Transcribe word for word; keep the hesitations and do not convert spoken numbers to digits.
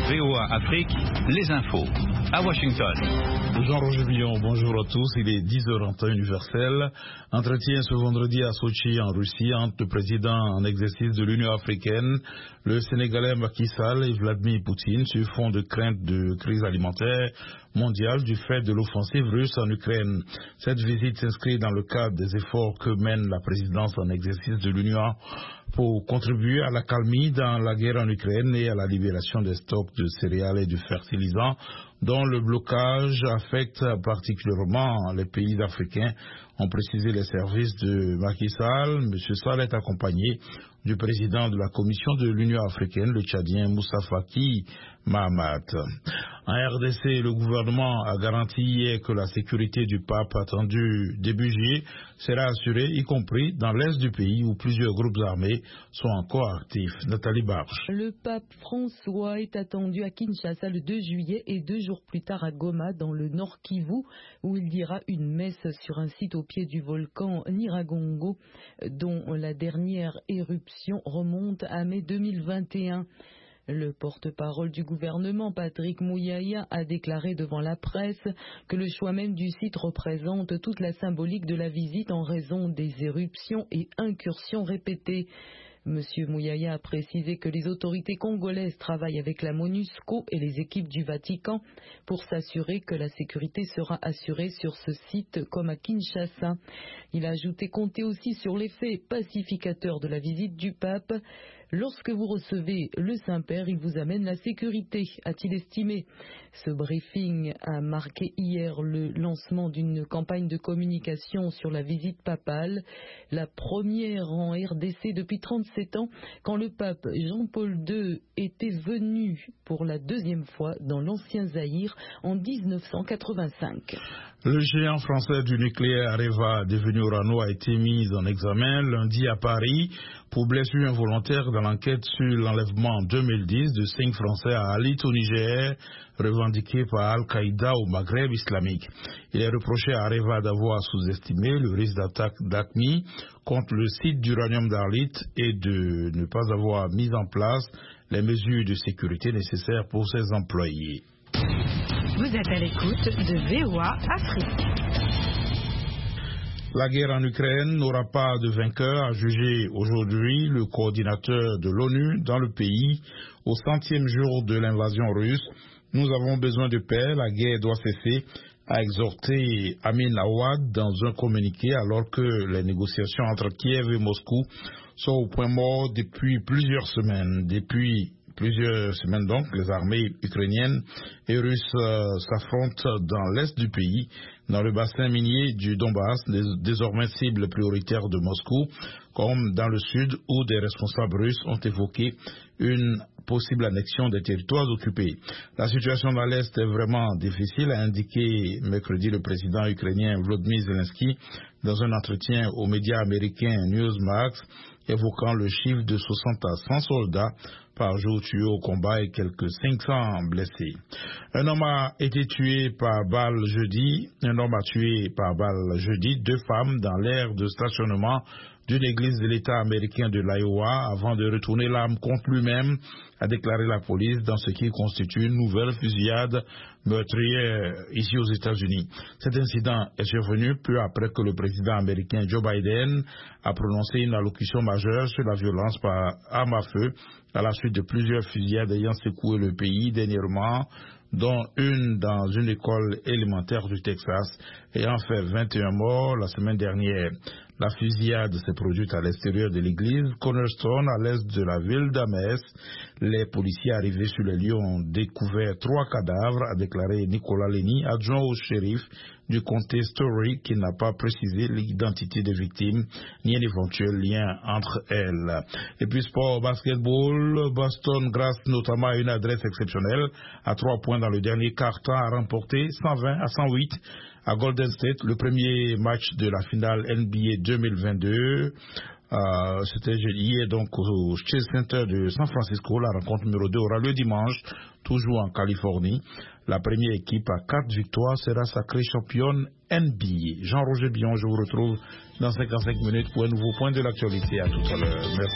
V O A Afrique, les infos. À Washington. Jean-Roger Billon, bonjour à tous. Il est dix heures en temps universel. Entretien ce vendredi à Sochi, en Russie, entre le président en exercice de l'Union africaine, le Sénégalais Macky Sall et Vladimir Poutine, sur fond de crainte de crise alimentaire mondiale du fait de l'offensive russe en Ukraine. Cette visite s'inscrit dans le cadre des efforts que mène la présidence en exercice de l'Union pour contribuer à la calmie dans la guerre en Ukraine et à la libération des stocks de céréales et de fertilisants dont le blocage affecte particulièrement les pays africains, ont précisé les services de Macky Sall. M. Sall est accompagné du président de la Commission de l'Union africaine, le Tchadien Moussa Faki Mahamat. En R D C, le gouvernement a garanti hier que la sécurité du pape attendu début juillet sera assurée, y compris dans l'est du pays où plusieurs groupes armés sont encore actifs. Nathalie Barche. Le pape François est attendu à Kinshasa le deux juillet et deux jours plus tard à Goma, dans le Nord Kivu, où il dira une messe sur un site au pied du volcan Nyiragongo, dont la dernière éruption remonte à mai deux mille vingt et un. Le porte-parole du gouvernement, Patrick Muyaya, a déclaré devant la presse que le choix même du site représente toute la symbolique de la visite en raison des éruptions et incursions répétées. Monsieur Muyaya a précisé que les autorités congolaises travaillent avec la MONUSCO et les équipes du Vatican pour s'assurer que la sécurité sera assurée sur ce site comme à Kinshasa. Il a ajouté compter aussi sur l'effet pacificateur de la visite du pape. Lorsque vous recevez le Saint-Père, il vous amène la sécurité, a-t-il estimé. Ce briefing a marqué hier le lancement d'une campagne de communication sur la visite papale, la première en R D C depuis trente-sept ans, quand le pape Jean-Paul deux était venu pour la deuxième fois dans l'ancien Zaïre en dix-neuf cent quatre-vingt-cinq. Le géant français du nucléaire Areva, devenu Orano, a été mis en examen lundi à Paris pour blessure involontaire dans l'enquête sur l'enlèvement en deux mille dix de cinq Français à Alit au Niger, revendiqué par Al-Qaïda au Maghreb islamique. Il est reproché à Areva d'avoir sous-estimé le risque d'attaque d'A Q M I contre le site d'uranium d'Arlit et de ne pas avoir mis en place les mesures de sécurité nécessaires pour ses employés. Vous êtes à l'écoute de V O A Afrique. La guerre en Ukraine n'aura pas de vainqueur, a jugé aujourd'hui le coordinateur de l'ONU dans le pays au centième jour de l'invasion russe. Nous avons besoin de paix, la guerre doit cesser, a exhorté Amin Awad dans un communiqué alors que les négociations entre Kiev et Moscou sont au point mort depuis plusieurs semaines. Depuis plusieurs semaines donc, les armées ukrainiennes et russes euh, s'affrontent dans l'est du pays, dans le bassin minier du Donbass, désormais cible prioritaire de Moscou, comme dans le sud où des responsables russes ont évoqué une possible annexion des territoires occupés. La situation dans l'Est est vraiment difficile, a indiqué mercredi le président ukrainien Volodymyr Zelensky dans un entretien aux médias américains Newsmax, évoquant le chiffre de soixante à cent soldats par jour tués au combat et quelques cinq cents blessés. Un homme a été tué par balle jeudi, un homme a tué par balle jeudi deux femmes dans l'aire de stationnement d'une église de l'État américain de l'Iowa avant de retourner l'arme contre lui-même, a déclaré la police dans ce qui constitue une nouvelle fusillade meurtrière ici aux États-Unis. Cet incident est survenu peu après que le président américain Joe Biden a prononcé une allocution majeure sur la violence par arme à feu à la suite de plusieurs fusillades ayant secoué le pays dernièrement, dont une dans une école élémentaire du Texas, ayant fait vingt et un morts la semaine dernière. La fusillade s'est produite à l'extérieur de l'église Cornerstone, à l'est de la ville d'Ames. Les policiers arrivés sur les lieux ont découvert trois cadavres, a déclaré Nicolas Lenny, adjoint au shérif du comté Story, qui n'a pas précisé l'identité des victimes ni un éventuel lien entre elles. Et puis sport basketball, Boston, grâce notamment à une adresse exceptionnelle, à trois points dans le dernier quart-temps, a remporté cent vingt à cent huit à Golden State, le premier match de la finale N B A deux mille vingt-deux. Euh, C'était hier donc au Chase Center de San Francisco. La rencontre numéro deux aura lieu dimanche, toujours en Californie. La première équipe à quatre victoires sera sacrée championne N B A. Jean-Roger Billon, je vous retrouve dans cinquante-cinq minutes pour un nouveau point de l'actualité. À tout à l'heure. Merci.